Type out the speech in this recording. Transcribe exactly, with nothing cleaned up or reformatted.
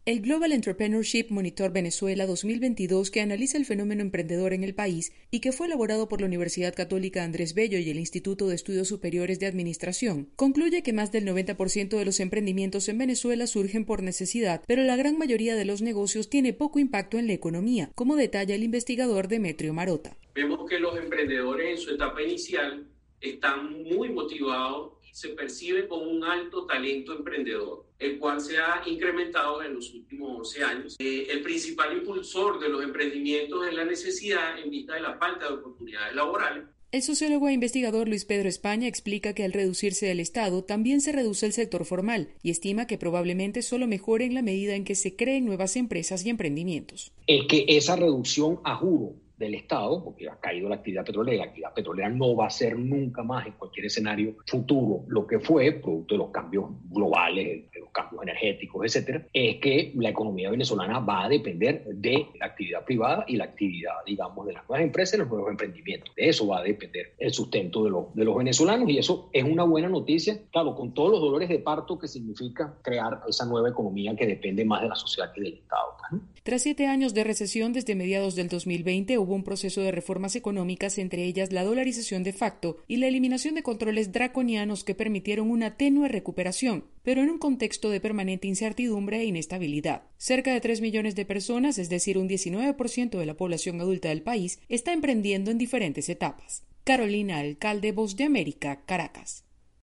El Global Entrepreneurship Monitor Venezuela dos mil veintidós, que analiza el fenómeno emprendedor en el país y que fue elaborado por la Universidad Católica Andrés Bello y el Instituto de Estudios Superiores de Administración, concluye que más del noventa por ciento de los emprendimientos en Venezuela surgen por necesidad, pero la gran mayoría de los negocios tiene poco impacto en la economía, como detalla el investigador Demetrio Marota. Vemos que los emprendedores en su etapa inicial están muy motivados y se percibe con un alto talento emprendedor, el cual se ha incrementado en los últimos once años. Eh, el principal impulsor de los emprendimientos es la necesidad en vista de la falta de oportunidades laborales. El sociólogo e investigador Luis Pedro España explica que al reducirse el Estado también se reduce el sector formal y estima que probablemente solo mejore en la medida en que se creen nuevas empresas y emprendimientos. Es que esa reducción a juro del Estado, porque ha caído la actividad petrolera, la actividad petrolera no va a ser nunca más en cualquier escenario futuro lo que fue, producto de los cambios globales, de los cambios energéticos, etcétera, es que la economía venezolana va a depender de la actividad privada y la actividad, digamos, de las nuevas empresas y los nuevos emprendimientos. De eso va a depender el sustento de los, de los venezolanos y eso es una buena noticia, claro, con todos los dolores de parto que significa crear esa nueva economía que depende más de la sociedad que del Estado, ¿no? Tras siete años de recesión desde mediados del dos mil veinte, hubo un proceso de reformas económicas, entre ellas la dolarización de facto y la eliminación de controles draconianos que permitieron una tenue recuperación, pero en un contexto de permanente incertidumbre e inestabilidad. Cerca de tres millones de personas, es decir, un diecinueve por ciento de la población adulta del país, está emprendiendo en diferentes etapas. Carolina Alcalde, Voz de América, Caracas.